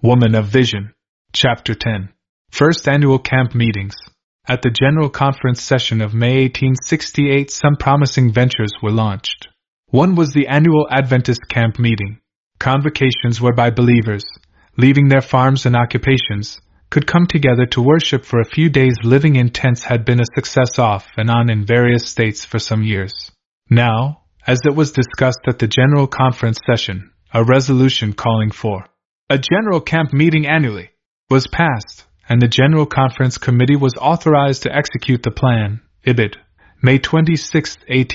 Woman of Vision. Chapter 10. First Annual Camp Meetings. At the General Conference session of May 1868, some promising ventures were launched. One was the annual Adventist Camp Meeting. Convocations whereby believers, leaving their farms and occupations, could come together to worship for a few days. Living in tents had been a success off and on in various states for some years. Now, as it was discussed at the General Conference session, a resolution calling for a General Camp Meeting annually was passed, and the General Conference Committee was authorized to execute the plan, Ibid. May 26,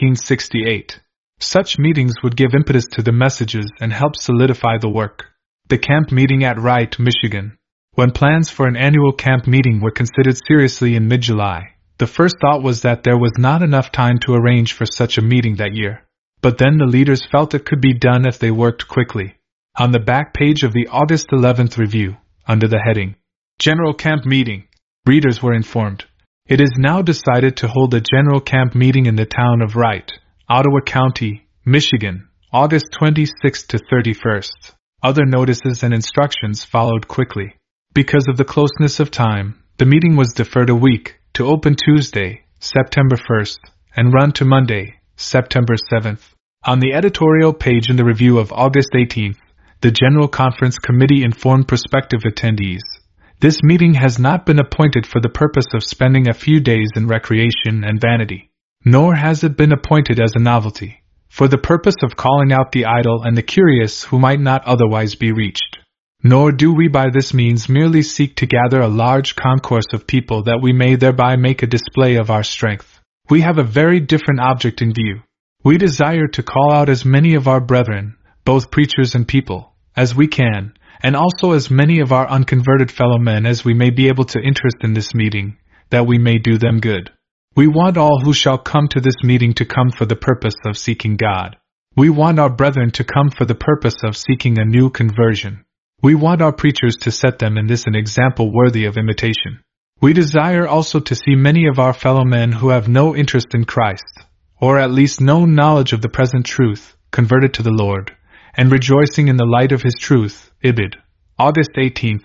1868. Such meetings would give impetus to the messages and help solidify the work. The camp meeting at Wright, Michigan. When plans for an annual camp meeting were considered seriously in mid-July, the first thought was that there was not enough time to arrange for such a meeting that year. But then the leaders felt it could be done if they worked quickly. On the back page of the August 11th Review, under the heading, General Camp Meeting, readers were informed, "It is now decided to hold a General Camp Meeting in the town of Wright, Ottawa County, Michigan, August 26th to 31st. Other notices and instructions followed quickly. Because of the closeness of time, the meeting was deferred a week, to open Tuesday, September 1st, and run to Monday, September 7th. On the editorial page in the Review of August 18th, the General Conference Committee informed prospective attendees, "This meeting has not been appointed for the purpose of spending a few days in recreation and vanity, nor has it been appointed as a novelty, for the purpose of calling out the idle and the curious who might not otherwise be reached. Nor do we by this means merely seek to gather a large concourse of people that we may thereby make a display of our strength. We have a very different object in view. We desire to call out as many of our brethren, both preachers and people, as we can, and also as many of our unconverted fellow men as we may be able to interest in this meeting, that we may do them good. We want all who shall come to this meeting to come for the purpose of seeking God. We want our brethren to come for the purpose of seeking a new conversion. We want our preachers to set them in this an example worthy of imitation. We desire also to see many of our fellow men who have no interest in Christ, or at least no knowledge of the present truth, converted to the Lord, and rejoicing in the light of His truth, Ibid. August 18,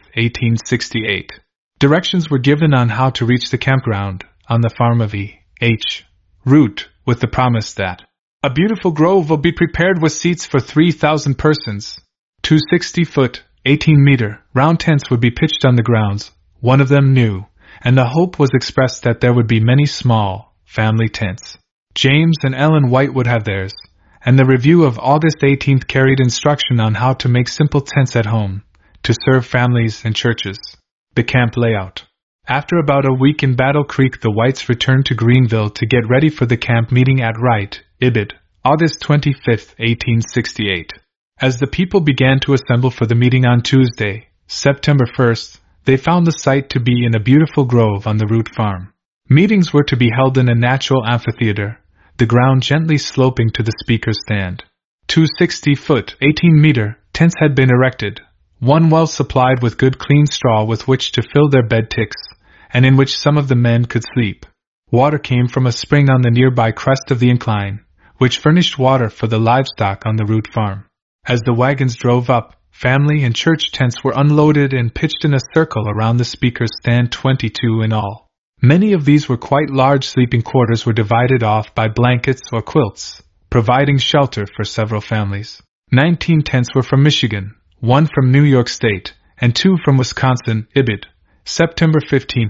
1868. Directions were given on how to reach the campground, on the farm of E.H. Root, with the promise that a beautiful grove will be prepared with seats for 3,000 persons. 260-foot, 18-meter, round tents would be pitched on the grounds, one of them new, and the hope was expressed that there would be many small, family tents. James and Ellen White would have theirs, and the Review of August 18th carried instruction on how to make simple tents at home, to serve families and churches. The camp layout. After about a week in Battle Creek, the Whites returned to Greenville to get ready for the camp meeting at Wright, Ibid. August 25, 1868. As the people began to assemble for the meeting on Tuesday, September 1st, they found the site to be in a beautiful grove on the Root farm. Meetings were to be held in a natural amphitheater, the ground gently sloping to the speaker's stand. 260-foot, 18-meter, tents had been erected, one well supplied with good clean straw with which to fill their bed ticks, and in which some of the men could sleep. Water came from a spring on the nearby crest of the incline, which furnished water for the livestock on the Root farm. As the wagons drove up, family and church tents were unloaded and pitched in a circle around the speaker's stand, 22 in all. Many of these were quite large. Sleeping quarters were divided off by blankets or quilts, providing shelter for several families. 19 tents were from Michigan, 1 from New York State, and 2 from Wisconsin, Ibid. September 15,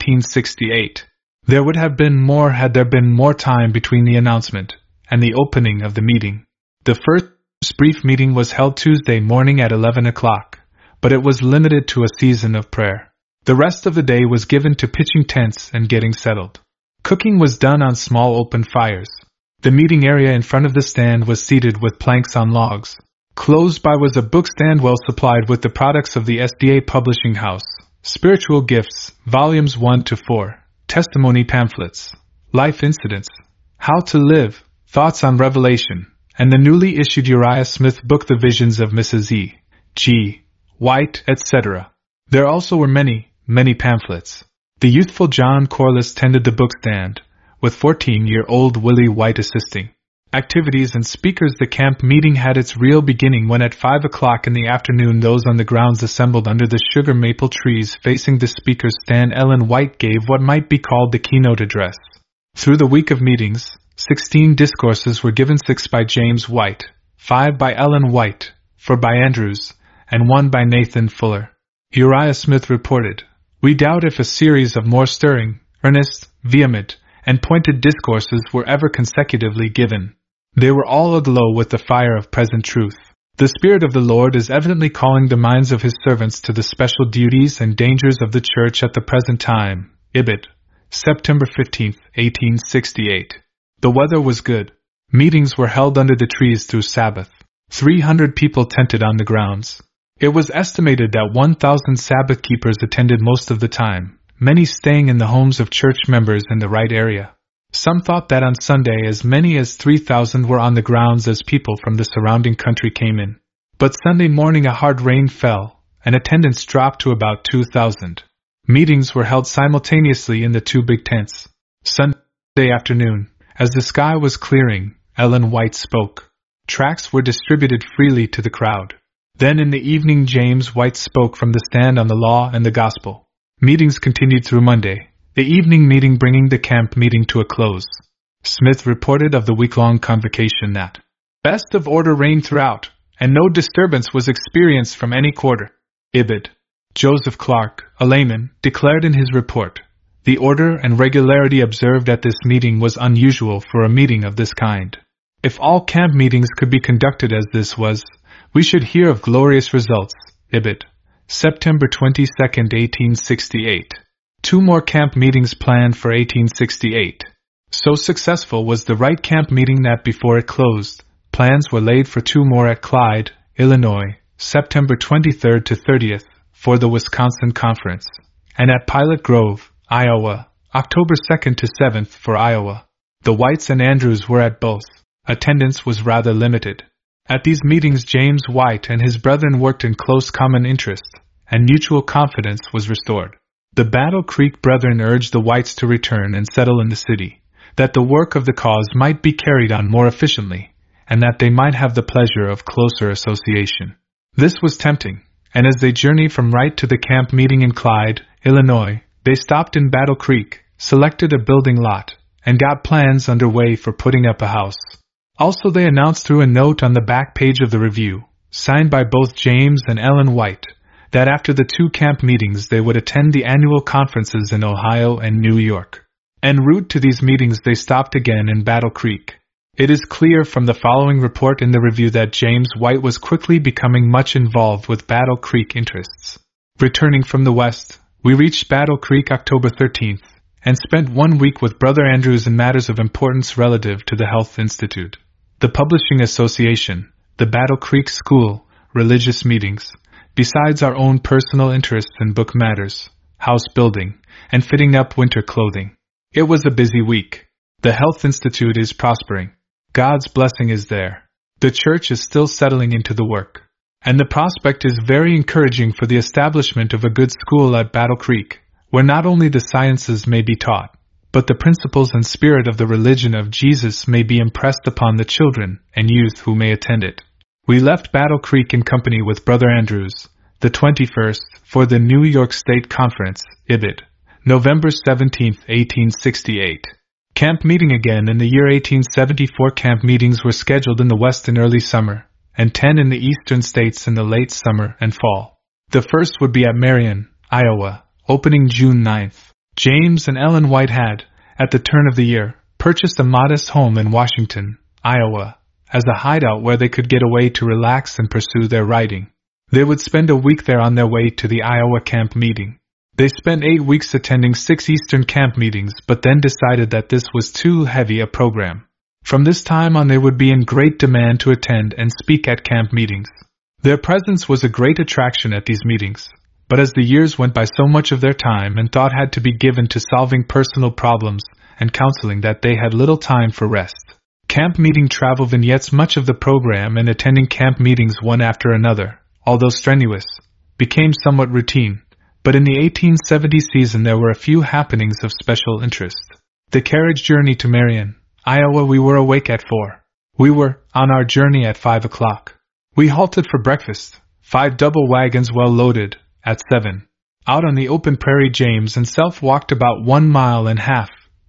1868. There would have been more had there been more time between the announcement and the opening of the meeting. The first brief meeting was held Tuesday morning at 11 o'clock, but it was limited to a season of prayer. The rest of the day was given to pitching tents and getting settled. Cooking was done on small open fires. The meeting area in front of the stand was seated with planks on logs. Close by was a bookstand well supplied with the products of the SDA Publishing House, Spiritual Gifts, Volumes 1 to 4, Testimony Pamphlets, Life Incidents, How to Live, Thoughts on Revelation, and the newly issued Uriah Smith book The Visions of Mrs. E. G. White, etc. There also were many pamphlets. The youthful John Corliss tended the bookstand, with 14-year-old Willie White assisting. activities and speakers. The camp meeting had its real beginning when at 5 o'clock in the afternoon those on the grounds assembled under the sugar maple trees facing the speaker's stand. Ellen White gave what might be called the keynote address. Through the week of meetings, 16 discourses were given, 6 by James White, 5 by Ellen White, 4 by Andrews, and 1 by Nathan Fuller. Uriah Smith reported, "We doubt if a series of more stirring, earnest, vehement, and pointed discourses were ever consecutively given. They were all aglow with the fire of present truth. The Spirit of the Lord is evidently calling the minds of His servants to the special duties and dangers of the Church at the present time." Ibid. September 15, 1868. The weather was good. Meetings were held under the trees through Sabbath. 300 people tented on the grounds. It was estimated that 1,000 Sabbath keepers attended most of the time, many staying in the homes of church members in the right area. Some thought that on Sunday as many as 3,000 were on the grounds as people from the surrounding country came in. But Sunday morning a hard rain fell, and attendance dropped to about 2,000. Meetings were held simultaneously in the 2 big tents. Sunday afternoon, as the sky was clearing, Ellen White spoke. Tracts were distributed freely to the crowd. Then in the evening James White spoke from the stand on the law and the gospel. Meetings continued through Monday, the evening meeting bringing the camp meeting to a close. Smith reported of the week-long convocation that best of order reigned throughout, and no disturbance was experienced from any quarter. Ibid. Joseph Clark, a layman, declared in his report, "The order and regularity observed at this meeting was unusual for a meeting of this kind. If all camp meetings could be conducted as this was, we should hear of glorious results." Ibid. September 22, 1868. 2 more camp meetings planned for 1868. So successful was the Wright camp meeting that before it closed, plans were laid for 2 more at Clyde, Illinois, September 23 to 30th, for the Wisconsin Conference, and at Pilot Grove, Iowa, October 2 to 7th for Iowa. The Whites and Andrews were at both. Attendance was rather limited. At these meetings James White and his brethren worked in close common interest, and mutual confidence was restored. The Battle Creek brethren urged the Whites to return and settle in the city, that the work of the cause might be carried on more efficiently, and that they might have the pleasure of closer association. This was tempting, and as they journeyed from Wright to the camp meeting in Clyde, Illinois, they stopped in Battle Creek, selected a building lot, and got plans underway for putting up a house. Also they announced through a note on the back page of the Review, signed by both James and Ellen White, that after the 2 camp meetings they would attend the annual conferences in Ohio and New York. En route to these meetings they stopped again in Battle Creek. It is clear from the following report in the Review that James White was quickly becoming much involved with Battle Creek interests. Returning from the west, we reached Battle Creek October 13th, and spent 1 week with Brother Andrews in matters of importance relative to the Health Institute, the Publishing Association, the Battle Creek School, religious meetings, besides our own personal interests in book matters, house building, and fitting up winter clothing. It was a busy week. The Health Institute is prospering. God's blessing is there. The church is still settling into the work. And the prospect is very encouraging for the establishment of a good school at Battle Creek, where not only the sciences may be taught, but the principles and spirit of the religion of Jesus may be impressed upon the children and youth who may attend it. We left Battle Creek in company with Brother Andrews, the 21st, for the New York State Conference, Ibid, November 17, 1868. Camp meeting again in the year 1874. Camp meetings were scheduled in the West in early summer, and 10 in the eastern states in the late summer and fall. The first would be at Marion, Iowa, opening June 9th. James and Ellen White had, at the turn of the year, purchased a modest home in Washington, Iowa, as a hideout where they could get away to relax and pursue their writing. They would spend a week there on their way to the Iowa camp meeting. They spent 8 weeks attending 6 Eastern camp meetings, but then decided that this was too heavy a program. From this time on they would be in great demand to attend and speak at camp meetings. Their presence was a great attraction at these meetings, but as the years went by so much of their time and thought had to be given to solving personal problems and counseling that they had little time for rest. Camp meeting travel vignettes much of the program, and attending camp meetings one after another, although strenuous, became somewhat routine. But in the 1870 season there were a few happenings of special interest. The carriage journey to Marion, Iowa. We were awake at 4 We were on our journey at 5 o'clock. We halted for breakfast, 5 double wagons well loaded, at 7. Out on the open prairie, James and self walked about 1.5 miles,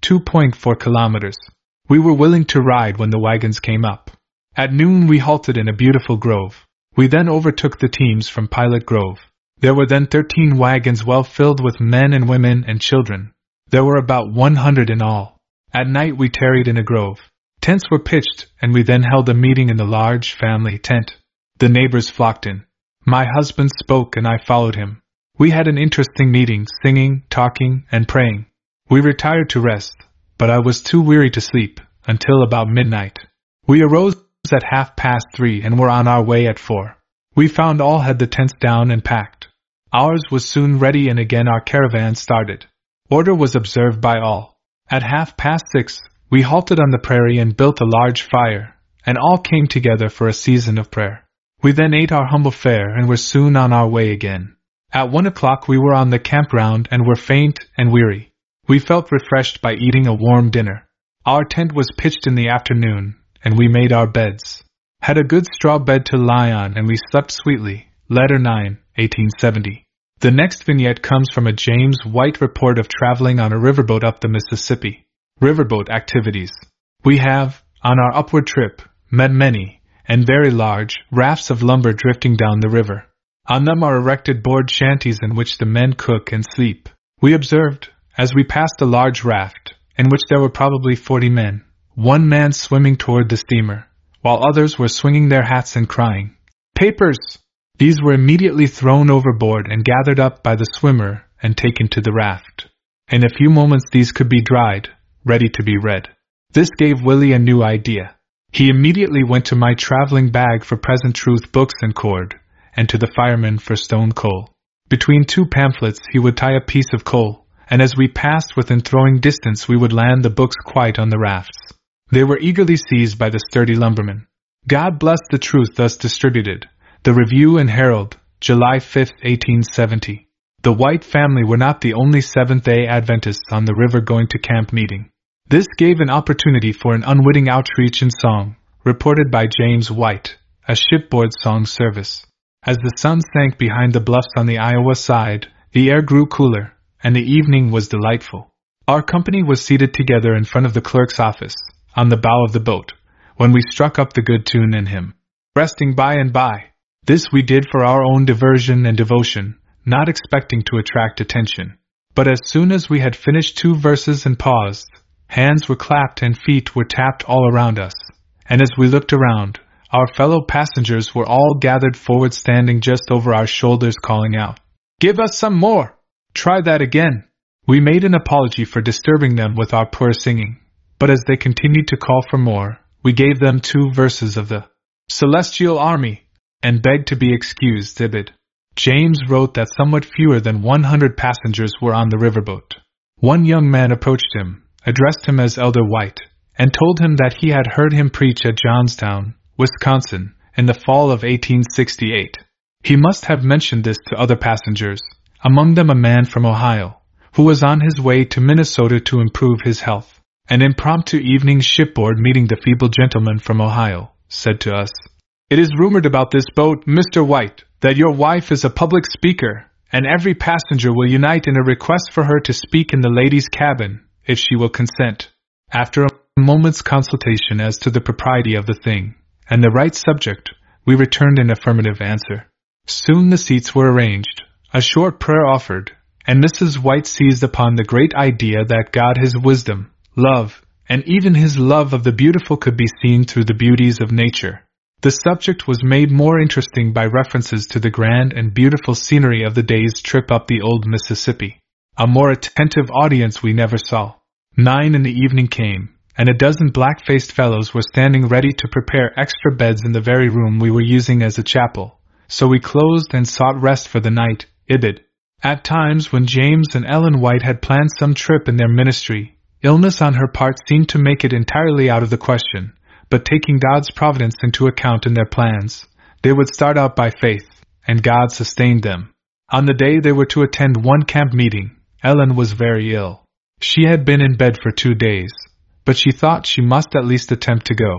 2.4 kilometers. We were willing to ride when the wagons came up. At noon we halted in a beautiful grove. We then overtook the teams from Pilot Grove. There were then 13 wagons well filled with men and women and children. There were about 100 in all. At night we tarried in a grove. Tents were pitched, and we then held a meeting in the large family tent. The neighbors flocked in. My husband spoke and I followed him. We had an interesting meeting, singing, talking, and praying. We retired to rest, but I was too weary to sleep, until about midnight. We arose at 3:30 and were on our way at 4. We found all had the tents down and packed. Ours was soon ready and again our caravan started. Order was observed by all. At 6:30, we halted on the prairie and built a large fire, and all came together for a season of prayer. We then ate our humble fare and were soon on our way again. At 1 o'clock we were on the campground and were faint and weary. We felt refreshed by eating a warm dinner. Our tent was pitched in the afternoon, and we made our beds. Had a good straw bed to lie on and we slept sweetly. Letter 9, 1870. The next vignette comes from a James White report of traveling on a riverboat up the Mississippi. Riverboat activities. We have, on our upward trip, met many, and very large, rafts of lumber drifting down the river. On them are erected board shanties in which the men cook and sleep. We observed, as we passed a large raft, in which there were probably 40 men, one man swimming toward the steamer, while others were swinging their hats and crying, "Papers!" These were immediately thrown overboard and gathered up by the swimmer and taken to the raft. In a few moments these could be dried, ready to be read. This gave Willie a new idea. He immediately went to my traveling bag for present truth books and cord, and to the fireman for stone coal. Between 2 pamphlets he would tie a piece of coal, and as we passed within throwing distance we would land the books quite on the rafts. They were eagerly seized by the sturdy lumbermen. God bless the truth thus distributed. The Review and Herald, July 5, 1870. The White family were not the only Seventh-day Adventists on the river going to camp meeting. This gave an opportunity for an unwitting outreach in song, reported by James White, a shipboard song service. As the sun sank behind the bluffs on the Iowa side, the air grew cooler, and the evening was delightful. Our company was seated together in front of the clerk's office, on the bow of the boat, when we struck up the good tune and hymn, "Resting by and by." This we did for our own diversion and devotion, not expecting to attract attention. But as soon as we had finished 2 verses and paused, hands were clapped and feet were tapped all around us, and as we looked around, our fellow passengers were all gathered forward standing just over our shoulders calling out, "Give us some more! Try that again!" We made an apology for disturbing them with our poor singing, but as they continued to call for more, we gave them 2 verses of the Celestial Army, and begged to be excused. Ibid. James wrote that somewhat fewer than 100 passengers were on the riverboat. One young man approached him, addressed him as Elder White, and told him that he had heard him preach at Johnstown, Wisconsin, in the fall of 1868. He must have mentioned this to other passengers, among them a man from Ohio, who was on his way to Minnesota to improve his health. An impromptu evening shipboard meeting, the feeble gentleman from Ohio said to us, "It is rumored about this boat, Mr. White, that your wife is a public speaker, and every passenger will unite in a request for her to speak in the ladies' cabin, if she will consent." After a moment's consultation as to the propriety of the thing, and the right subject, we returned an affirmative answer. Soon the seats were arranged, a short prayer offered, and Mrs. White seized upon the great idea that God, His wisdom, love, and even His love of the beautiful could be seen through the beauties of nature. The subject was made more interesting by references to the grand and beautiful scenery of the day's trip up the old Mississippi. A more attentive audience we never saw. 9 in the evening came, and a dozen black-faced fellows were standing ready to prepare extra beds in the very room we were using as a chapel, so we closed and sought rest for the night. Ibid. At times when James and Ellen White had planned some trip in their ministry, illness on her part seemed to make it entirely out of the question. But taking God's providence into account in their plans, they would start out by faith, and God sustained them. On the day they were to attend one camp meeting, Ellen was very ill. She had been in bed for 2 days, but she thought she must at least attempt to go.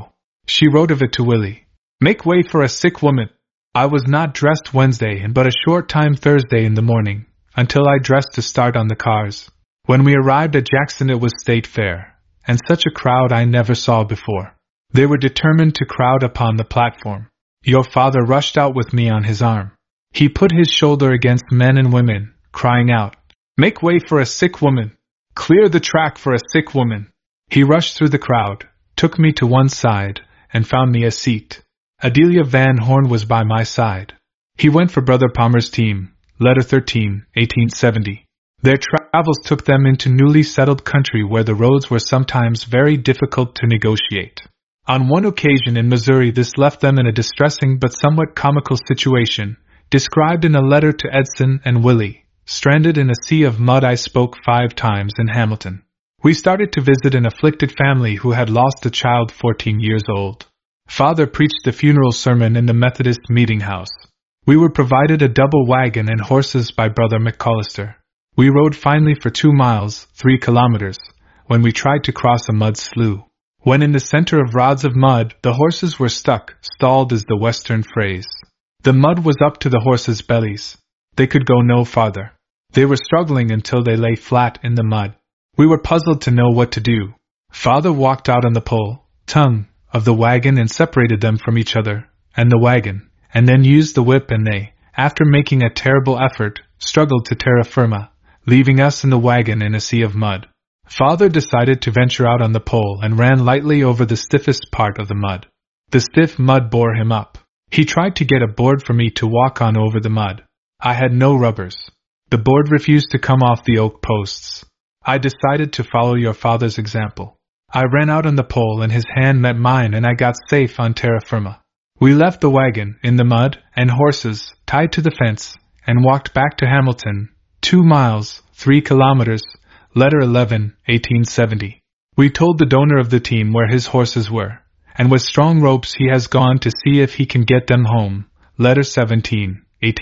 She wrote of it to Willie. Make way for a sick woman. I was not dressed Wednesday and but a short time Thursday in the morning, until I dressed to start on the cars. When we arrived at Jackson it was State Fair, and such a crowd I never saw before. They were determined to crowd upon the platform. Your father rushed out with me on his arm. He put his shoulder against men and women, crying out, Make way for a sick woman! Clear the track for a sick woman! He rushed through the crowd, took me to one side, and found me a seat. Adelia Van Horn was by my side. He went for Brother Palmer's team, letter 13, 1870. Their travels took them into newly settled country where the roads were sometimes very difficult to negotiate. On one occasion in Missouri this left them in a distressing but somewhat comical situation, described in a letter to Edson and Willie. Stranded in a sea of mud I spoke 5 times in Hamilton. We started to visit an afflicted family who had lost a child 14 years old. Father preached the funeral sermon in the Methodist meeting house. We were provided a double wagon and horses by Brother McCollister. We rode finely for 2 miles, 3 kilometers, when we tried to cross a mud slough. When in the center of rods of mud, the horses were stuck, stalled is the Western phrase. The mud was up to the horses' bellies. They could go no farther. They were struggling until they lay flat in the mud. We were puzzled to know what to do. Father walked out on the tongue of the wagon and separated them from each other, and the wagon, and then used the whip and they, after making a terrible effort, struggled to terra firma, leaving us in the wagon in a sea of mud. Father decided to venture out on the pole and ran lightly over the stiffest part of the mud. The stiff mud bore him up. He tried to get a board for me to walk on over the mud. I had no rubbers. The board refused to come off the oak posts. I decided to follow your father's example. I ran out on the pole and his hand met mine and I got safe on terra firma. We left the wagon, in the mud, and horses, tied to the fence, and walked back to Hamilton, 2 miles, 3 kilometers, letter 11, 1870. We told the donor of the team where his horses were, and with strong ropes he has gone to see if he can get them home, letter 17,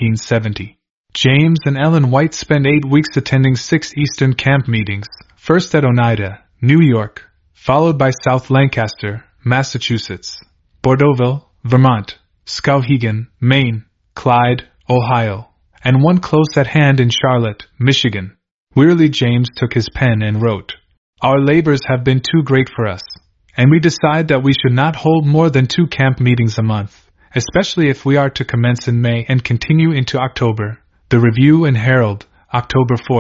1870. James and Ellen White spent 8 weeks attending 6 Eastern camp meetings, first at Oneida, New York, followed by South Lancaster, Massachusetts, Bordeauxville, Vermont, Skowhegan, Maine, Clyde, Ohio, and one close at hand in Charlotte, Michigan. Wearily James took his pen and wrote, Our labors have been too great for us, and we decide that we should not hold more than 2 camp meetings a month, especially if we are to commence in May and continue into October. The Review and Herald, October 4,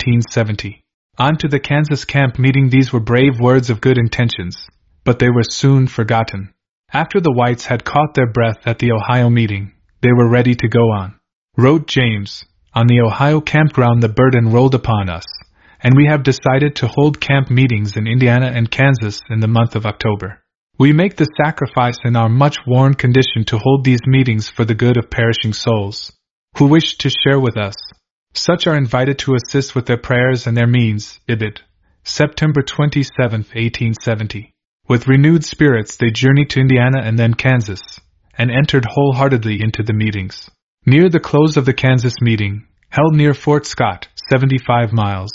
1870. On to the Kansas camp meeting. These were brave words of good intentions, but they were soon forgotten. After the Whites had caught their breath at the Ohio meeting, they were ready to go on. Wrote James, On the Ohio campground the burden rolled upon us, and we have decided to hold camp meetings in Indiana and Kansas in the month of October. We make the sacrifice in our much worn condition to hold these meetings for the good of perishing souls, who wish to share with us. Such are invited to assist with their prayers and their means. Ibid. September 27, 1870. With renewed spirits they journeyed to Indiana and then Kansas, and entered wholeheartedly into the meetings. Near the close of the Kansas meeting, held near Fort Scott, 75 miles,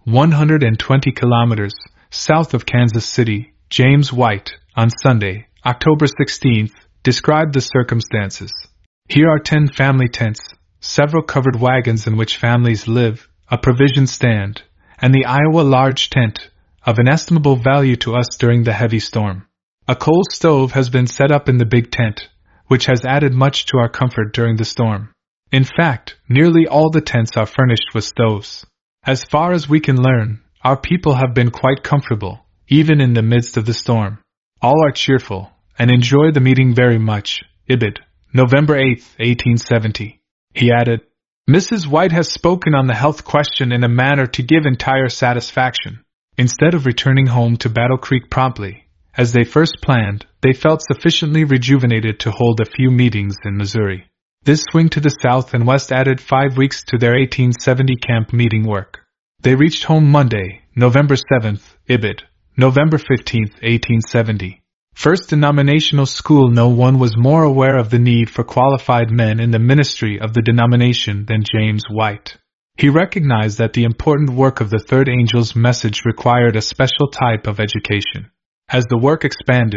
120 kilometers, south of Kansas City, James White, on Sunday, October 16th, described the circumstances. Here are 10 family tents, several covered wagons in which families live, a provision stand, and the Iowa large tent, of inestimable value to us during the heavy storm. A coal stove has been set up in the big tent, which has added much to our comfort during the storm. In fact, nearly all the tents are furnished with stoves. As far as we can learn, our people have been quite comfortable, even in the midst of the storm. All are cheerful, and enjoy the meeting very much. Ibid. November 8, 1870. He added, Mrs. White has spoken on the health question in a manner to give entire satisfaction. Instead of returning home to Battle Creek promptly, as they first planned, they felt sufficiently rejuvenated to hold a few meetings in Missouri. This swing to the south and west added 5 weeks to their 1870 camp meeting work. They reached home Monday, November 7th, Ibid. November 15th, 1870. First denominational school. No one was more aware of the need for qualified men in the ministry of the denomination than James White. He recognized that the important work of the third angel's message required a special type of education. As the work expanded,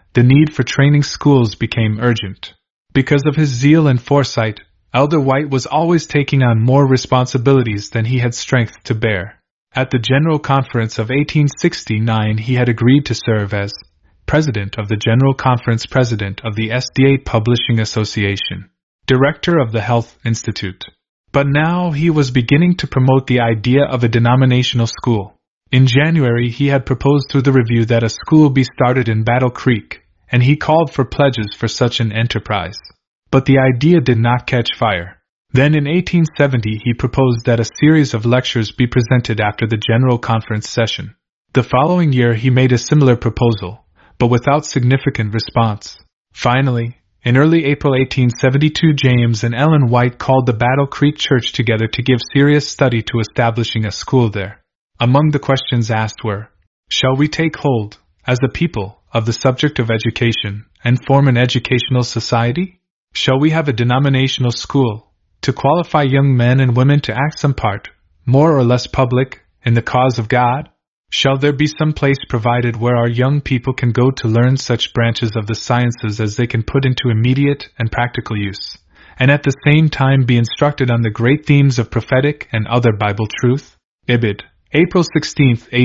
the need for training schools became urgent. Because of his zeal and foresight, Elder White was always taking on more responsibilities than he had strength to bear. At the General Conference of 1869 he had agreed to serve as President of the General Conference, President of the SDA Publishing Association, Director of the Health Institute. But now he was beginning to promote the idea of a denominational school. In January he had proposed through the Review that a school be started in Battle Creek, and he called for pledges for such an enterprise. But the idea did not catch fire. Then in 1870 he proposed that a series of lectures be presented after the General Conference session. The following year he made a similar proposal, but without significant response. Finally, in early April 1872 James and Ellen White called the Battle Creek Church together to give serious study to establishing a school there. Among the questions asked were, shall we take hold, as a people, of the subject of education, and form an educational society? Shall we have a denominational school, to qualify young men and women to act some part, more or less public, in the cause of God? Shall there be some place provided where our young people can go to learn such branches of the sciences as they can put into immediate and practical use, and at the same time be instructed on the great themes of prophetic and other Bible truth? Ibid. April 16,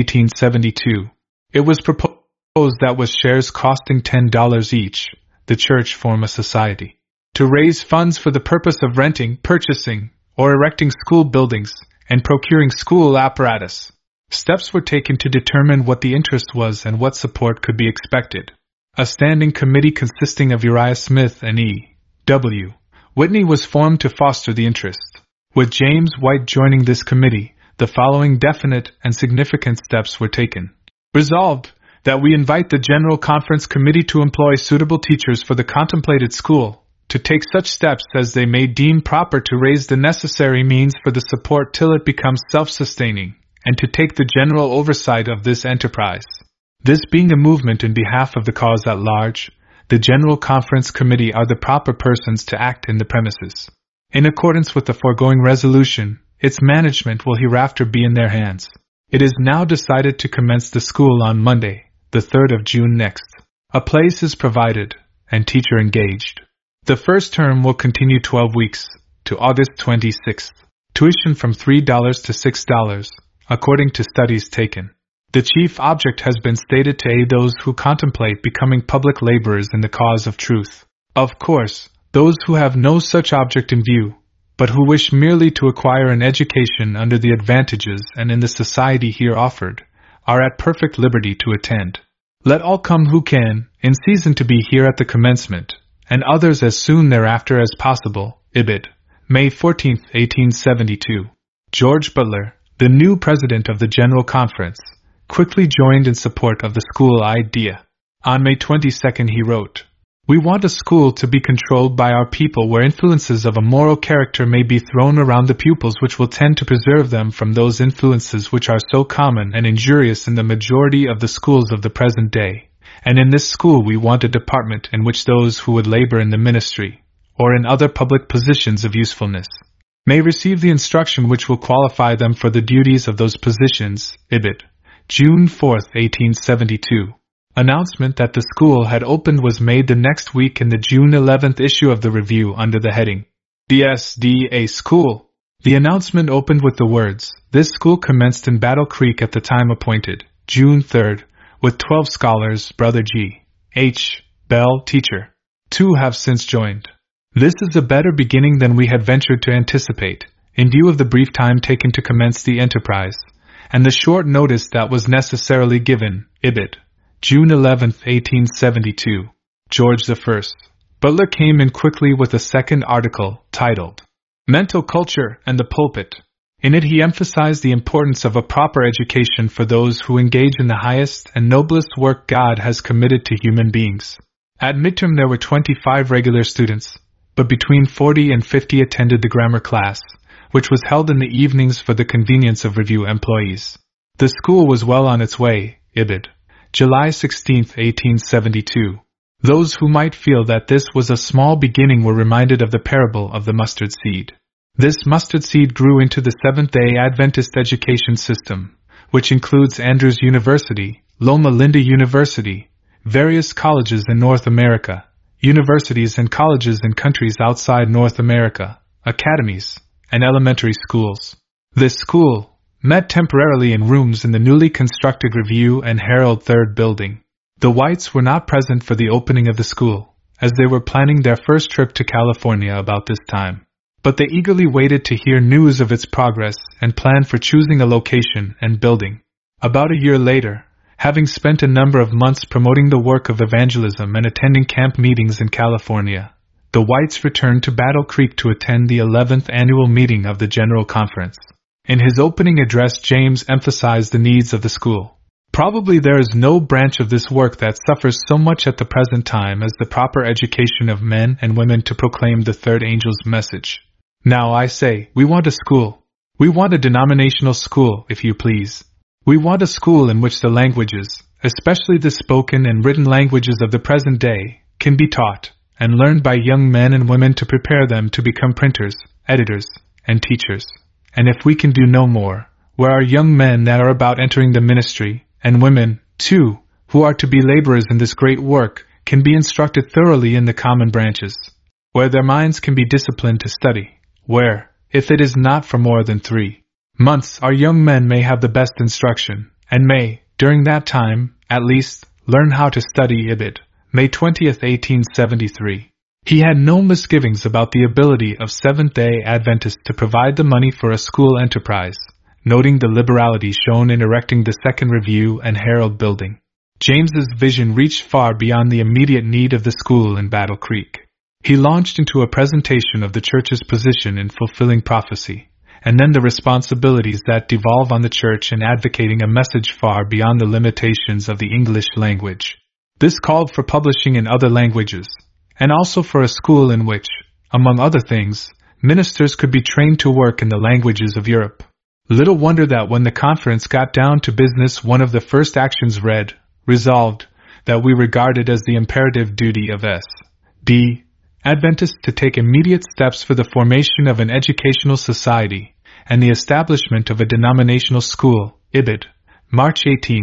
1872. It was proposed that with shares costing $10 each, the church form a society to raise funds for the purpose of renting, purchasing, or erecting school buildings, and procuring school apparatus. Steps were taken to determine what the interest was and what support could be expected. A standing committee consisting of Uriah Smith and E. W. Whitney was formed to foster the interest. With James White joining this committee, the following definite and significant steps were taken. Resolved, that we invite the General Conference Committee to employ suitable teachers for the contemplated school, to take such steps as they may deem proper to raise the necessary means for the support till it becomes self-sustaining, and to take the general oversight of this enterprise. This being a movement in behalf of the cause at large, the General Conference Committee are the proper persons to act in the premises. In accordance with the foregoing resolution, its management will hereafter be in their hands. It is now decided to commence the school on Monday, the 3rd of June next. A place is provided, and teacher engaged. The first term will continue 12 weeks, to August 26th. Tuition from $3 to $6. According to studies taken. The chief object has been stated to aid those who contemplate becoming public laborers in the cause of truth. Of course, those who have no such object in view, but who wish merely to acquire an education under the advantages and in the society here offered, are at perfect liberty to attend. Let all come who can, in season to be here at the commencement, and others as soon thereafter as possible. Ibid. May 14, 1872. George Butler, the new president of the General Conference, quickly joined in support of the school idea. On May 22 he wrote, "We want a school to be controlled by our people where influences of a moral character may be thrown around the pupils which will tend to preserve them from those influences which are so common and injurious in the majority of the schools of the present day. And in this school we want a department in which those who would labor in the ministry, or in other public positions of usefulness, may receive the instruction which will qualify them for the duties of those positions." Ibid. June 4, 1872. Announcement that the school had opened was made the next week in the June 11th issue of the Review under the heading, "The SDA School." The announcement opened with the words, "This school commenced in Battle Creek at the time appointed, June 3rd, with 12 scholars, Brother G. H. Bell, teacher. 2 have since joined. This is a better beginning than we had ventured to anticipate, in view of the brief time taken to commence the enterprise, and the short notice that was necessarily given." Ibid. June 11, 1872. George I. Butler came in quickly with a second article, titled, "Mental Culture and the Pulpit." In it he emphasized the importance of a proper education for those who engage in the highest and noblest work God has committed to human beings. At midterm there were 25 regular students, but between 40 and 50 attended the grammar class, which was held in the evenings for the convenience of Review employees. The school was well on its way. Ibid. July 16, 1872. Those who might feel that this was a small beginning were reminded of the parable of the mustard seed. This mustard seed grew into the Seventh-day Adventist education system, which includes Andrews University, Loma Linda University, various colleges in North America, universities and colleges in countries outside North America, academies, and elementary schools. This school met temporarily in rooms in the newly constructed Review and Herald Third Building. The Whites were not present for the opening of the school, as they were planning their first trip to California about this time. But they eagerly waited to hear news of its progress and planned for choosing a location and building. About a year later, having spent a number of months promoting the work of evangelism and attending camp meetings in California, the Whites returned to Battle Creek to attend the 11th annual meeting of the General Conference. In his opening address, James emphasized the needs of the school. Probably there is no branch of this work that suffers so much at the present time as the proper education of men and women to proclaim the third angel's message. Now I say, we want a school. We want a denominational school, if you please. We want a school in which the languages, especially the spoken and written languages of the present day, can be taught and learned by young men and women to prepare them to become printers, editors, and teachers. And if we can do no more, where our young men that are about entering the ministry, and women, too, who are to be laborers in this great work, can be instructed thoroughly in the common branches, where their minds can be disciplined to study, where, if it is not for more than 3 months, our young men may have the best instruction, and may, during that time, at least, learn how to study Ibid. May 20, 1873. He had no misgivings about the ability of Seventh-day Adventists to provide the money for a school enterprise, noting the liberality shown in erecting the second Review and Herald building. James's vision reached far beyond the immediate need of the school in Battle Creek. He launched into a presentation of the church's position in fulfilling prophecy, and then the responsibilities that devolve on the church in advocating a message far beyond the limitations of the English language. This called for publishing in other languages, and also for a school in which, among other things, ministers could be trained to work in the languages of Europe. Little wonder that when the conference got down to business, one of the first actions read, resolved, that we regarded as the imperative duty of S.D. Adventists to take immediate steps for the formation of an educational society and the establishment of a denominational school, Ibid, March 18,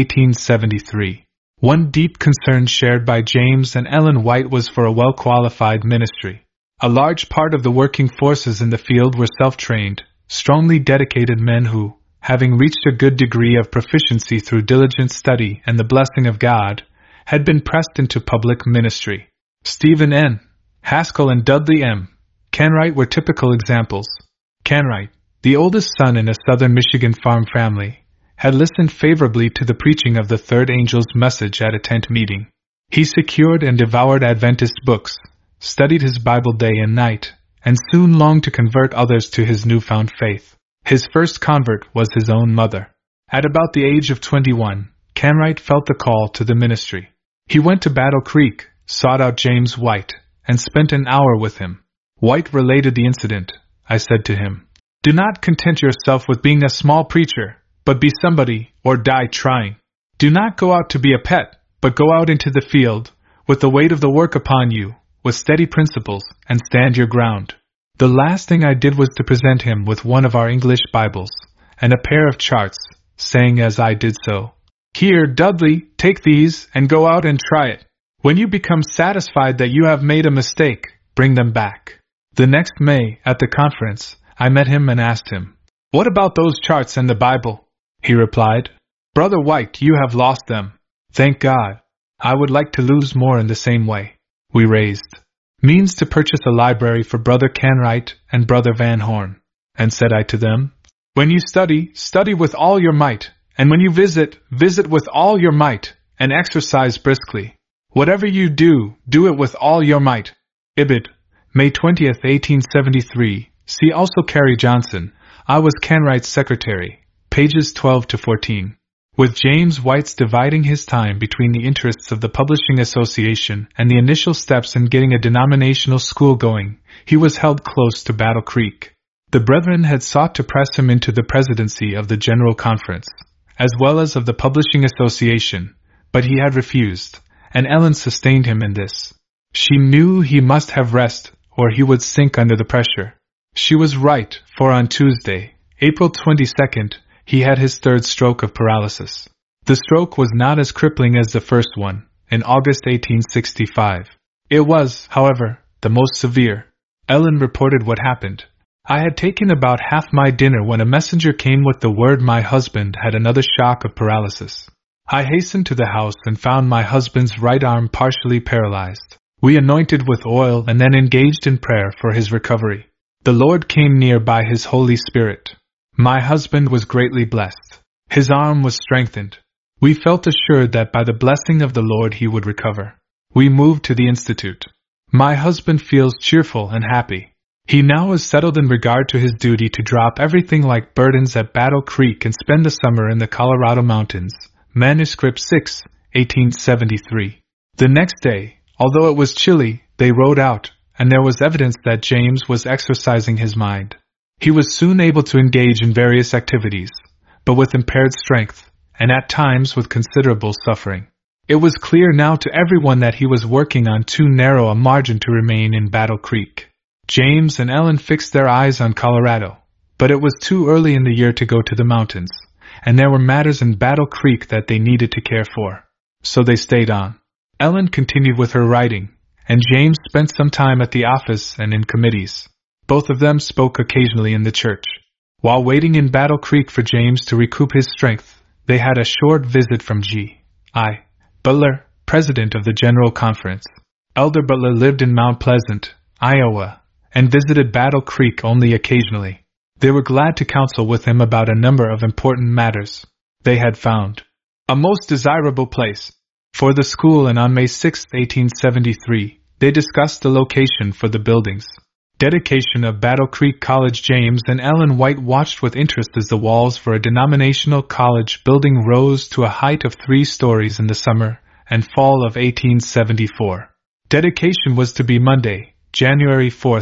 1873. One deep concern shared by James and Ellen White was for a well-qualified ministry. A large part of the working forces in the field were self-trained, strongly dedicated men who, having reached a good degree of proficiency through diligent study and the blessing of God, had been pressed into public ministry. Stephen N. Haskell and Dudley M. Canright were typical examples. Canright, the oldest son in a southern Michigan farm family, had listened favorably to the preaching of the third angel's message at a tent meeting. He secured and devoured Adventist books, studied his Bible day and night, and soon longed to convert others to his newfound faith. His first convert was his own mother. At about the age of 21, Canright felt the call to the ministry. He went to Battle Creek, sought out James White, and spent an hour with him. White related the incident. I said to him, "Do not content yourself with being a small preacher, but be somebody, or die trying. Do not go out to be a pet, but go out into the field, with the weight of the work upon you, with steady principles, and stand your ground." The last thing I did was to present him with one of our English Bibles, and a pair of charts, saying as I did so, "Here, Dudley, take these, and go out and try it. When you become satisfied that you have made a mistake, bring them back." The next May, at the conference, I met him and asked him, "What about those charts and the Bible?" He replied, "Brother White, you have lost them." Thank God. I would like to lose more in the same way. We raised means to purchase a library for Brother Canright and Brother Van Horn. And said I to them, "When you study, study with all your might, and when you visit, visit with all your might, and exercise briskly. Whatever you do, do it with all your might." Ibid, May 20, 1873. See also Carrie Johnson. I was Canright's secretary. Pages 12 to 14. With James White's dividing his time between the interests of the Publishing Association and the initial steps in getting a denominational school going, he was held close to Battle Creek. The brethren had sought to press him into the presidency of the General Conference, as well as of the Publishing Association, but he had refused, and Ellen sustained him in this. She knew he must have rest, or he would sink under the pressure. She was right, for on Tuesday, April 22nd, he had his third stroke of paralysis. The stroke was not as crippling as the first one, in August 1865. It was, however, the most severe. Ellen reported what happened. I had taken about half my dinner when a messenger came with the word my husband had another shock of paralysis. I hastened to the house and found my husband's right arm partially paralyzed. We anointed with oil and then engaged in prayer for his recovery. The Lord came near by His Holy Spirit. My husband was greatly blessed. His arm was strengthened. We felt assured that by the blessing of the Lord he would recover. We moved to the Institute. My husband feels cheerful and happy. He now is settled in regard to his duty to drop everything like burdens at Battle Creek and spend the summer in the Colorado mountains. Manuscript 6, 1873. The next day, although it was chilly, they rode out, and there was evidence that James was exercising his mind. He was soon able to engage in various activities, but with impaired strength, and at times with considerable suffering. It was clear now to everyone that he was working on too narrow a margin to remain in Battle Creek. James and Ellen fixed their eyes on Colorado, but it was too early in the year to go to the mountains, and there were matters in Battle Creek that they needed to care for. So they stayed on. Ellen continued with her writing, and James spent some time at the office and in committees. Both of them spoke occasionally in the church. While waiting in Battle Creek for James to recoup his strength, they had a short visit from G.I. Butler, president of the General Conference. Elder Butler lived in Mount Pleasant, Iowa, and visited Battle Creek only occasionally. They were glad to counsel with him about a number of important matters. They had found a most desirable place for the school, and on May 6, 1873, they discussed the location for the buildings. Dedication of Battle Creek College. James and Ellen White watched with interest as the walls for a denominational college building rose to a height of 3 stories in the summer and fall of 1874. Dedication was to be Monday, January 4,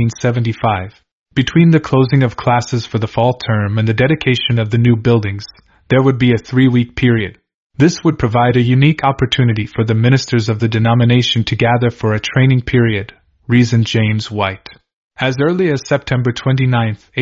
1875. Between the closing of classes for the fall term and the dedication of the new buildings, there would be a 3-week period. This would provide a unique opportunity for the ministers of the denomination to gather for a training period, reasoned James White. As early as September 29,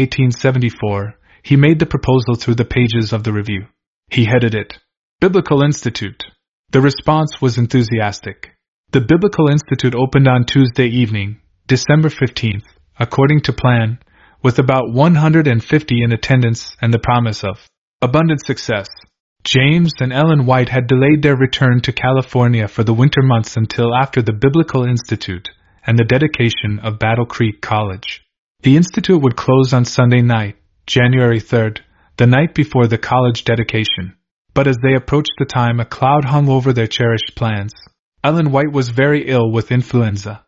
1874, he made the proposal through the pages of the Review. He headed it, Biblical Institute. The response was enthusiastic. The Biblical Institute opened on Tuesday evening, December 15th, according to plan, with about 150 in attendance and the promise of abundant success. James and Ellen White had delayed their return to California for the winter months until after the Biblical Institute and the dedication of Battle Creek College. The Institute would close on Sunday night, January 3rd, the night before the college dedication. But as they approached the time, a cloud hung over their cherished plans. Ellen White was very ill with influenza.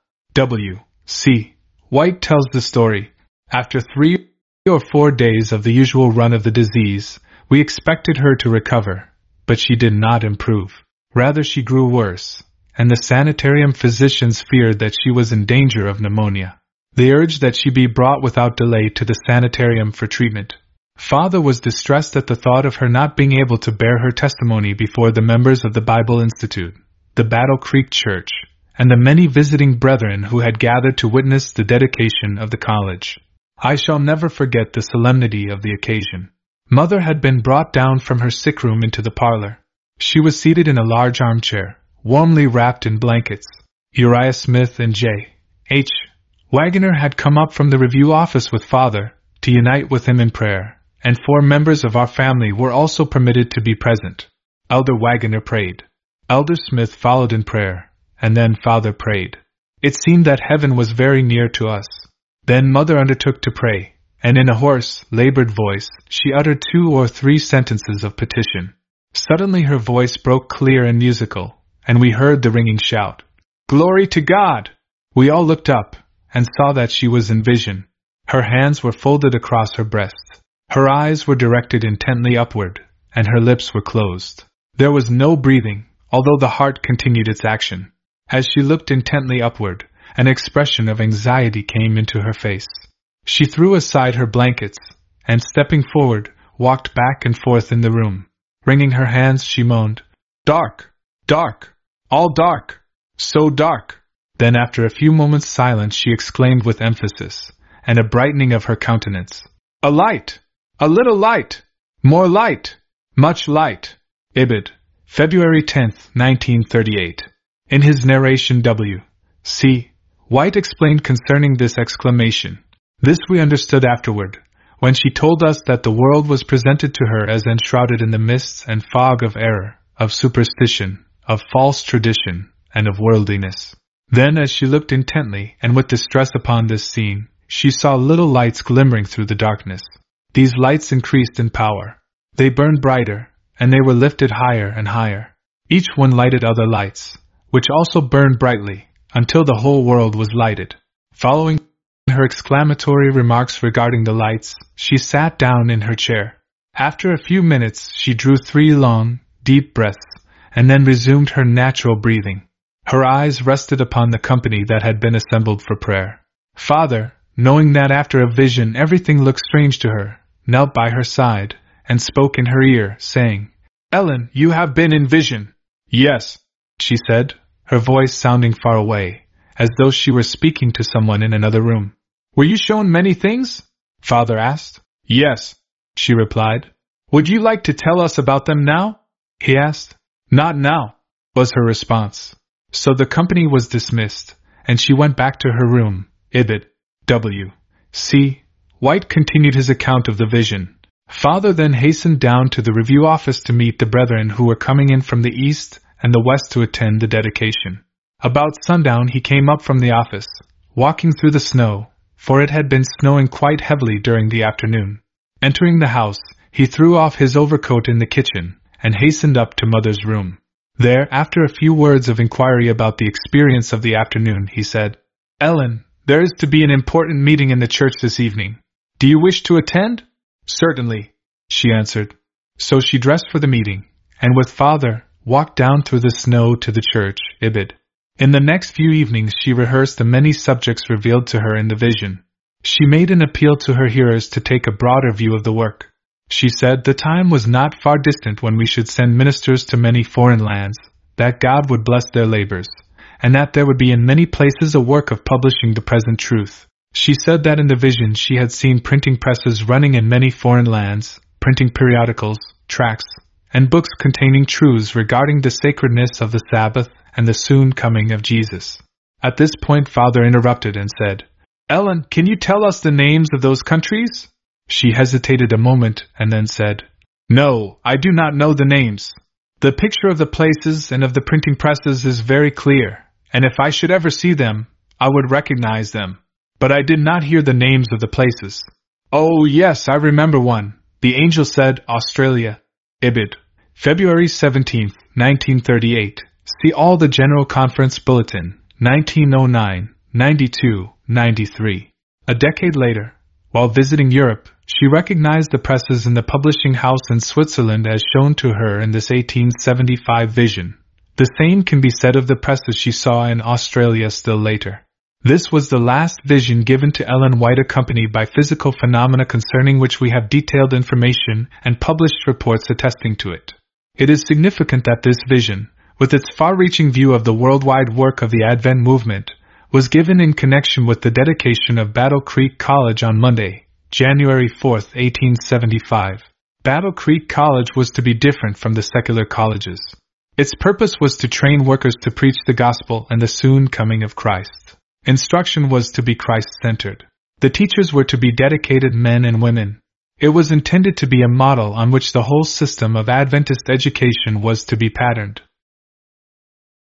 W.C. White tells the story. After 3 or 4 days of the usual run of the disease, we expected her to recover, but she did not improve. Rather, she grew worse, and the sanitarium physicians feared that she was in danger of pneumonia. They urged that she be brought without delay to the sanitarium for treatment. Father was distressed at the thought of her not being able to bear her testimony before the members of the Bible Institute, the Battle Creek Church, and the many visiting brethren who had gathered to witness the dedication of the college. I shall never forget the solemnity of the occasion. Mother had been brought down from her sick room into the parlor. She was seated in a large armchair, warmly wrapped in blankets. Uriah Smith and J.H. Wagoner had come up from the Review office with Father to unite with him in prayer, and 4 members of our family were also permitted to be present. Elder Wagoner prayed. Elder Smith followed in prayer, and then Father prayed. It seemed that heaven was very near to us. Then Mother undertook to pray, and in a hoarse, labored voice, she uttered 2 or 3 sentences of petition. Suddenly her voice broke clear and musical, and we heard the ringing shout, "Glory to God!" We all looked up, and saw that she was in vision. Her hands were folded across her breast. Her eyes were directed intently upward, and her lips were closed. There was no breathing, although the heart continued its action. As she looked intently upward, an expression of anxiety came into her face. She threw aside her blankets, and stepping forward, walked back and forth in the room. Wringing her hands, she moaned, "Dark! Dark! All dark! So dark!" Then after a few moments' silence she exclaimed with emphasis, and a brightening of her countenance, "A light! A little light! More light! Much light!" Ibid. February 10, 1938. In his narration W.C. White explained concerning this exclamation. This we understood afterward, when she told us that the world was presented to her as enshrouded in the mists and fog of error, of superstition, of false tradition, and of worldliness. Then, as she looked intently and with distress upon this scene, she saw little lights glimmering through the darkness. These lights increased in power. They burned brighter, and they were lifted higher and higher. Each one lighted other lights, which also burned brightly, until the whole world was lighted. Following her exclamatory remarks regarding the lights, she sat down in her chair. After a few minutes, she drew 3 long, deep breaths, and then resumed her natural breathing. Her eyes rested upon the company that had been assembled for prayer. Father, knowing that after a vision everything looked strange to her, knelt by her side, and spoke in her ear, saying, "Ellen, you have been in vision." "Yes," she said, her voice sounding far away, as though she were speaking to someone in another room. "Were you shown many things?" Father asked. "Yes," she replied. "Would you like to tell us about them now?" he asked. "Not now," was her response. So the company was dismissed, and she went back to her room. Ibid. W.C. White continued his account of the vision. Father then hastened down to the review office to meet the brethren who were coming in from the east and the west to attend the dedication. About sundown he came up from the office, walking through the snow, for it had been snowing quite heavily during the afternoon. Entering the house, he threw off his overcoat in the kitchen, and hastened up to Mother's room. There, after a few words of inquiry about the experience of the afternoon, he said, "Ellen, there is to be an important meeting in the church this evening. Do you wish to attend?" "Certainly," she answered. So she dressed for the meeting, and with Father, walked down through the snow to the church. Ibid. In the next few evenings she rehearsed the many subjects revealed to her in the vision. She made an appeal to her hearers to take a broader view of the work. She said the time was not far distant when we should send ministers to many foreign lands, that God would bless their labors, and that there would be in many places a work of publishing the present truth. She said that in the vision she had seen printing presses running in many foreign lands, printing periodicals, tracts, and books containing truths regarding the sacredness of the Sabbath and the soon coming of Jesus. At this point Father interrupted and said, "Ellen, can you tell us the names of those countries?" She hesitated a moment and then said, "No, I do not know the names. The picture of the places and of the printing presses is very clear, and if I should ever see them, I would recognize them. But I did not hear the names of the places." "Oh yes, I remember one. The angel said Australia." Ibid. February 17, 1938. See all the General Conference Bulletin, 1909, 92, 93. A decade later, while visiting Europe, she recognized the presses in the publishing house in Switzerland as shown to her in this 1875 vision. The same can be said of the presses she saw in Australia still later. This was the last vision given to Ellen White, accompanied by physical phenomena concerning which we have detailed information and published reports attesting to it. It is significant that this vision, with its far-reaching view of the worldwide work of the Advent movement, was given in connection with the dedication of Battle Creek College on Monday, January 4, 1875. Battle Creek College was to be different from the secular colleges. Its purpose was to train workers to preach the gospel and the soon coming of Christ. Instruction was to be Christ-centered. The teachers were to be dedicated men and women. It was intended to be a model on which the whole system of Adventist education was to be patterned.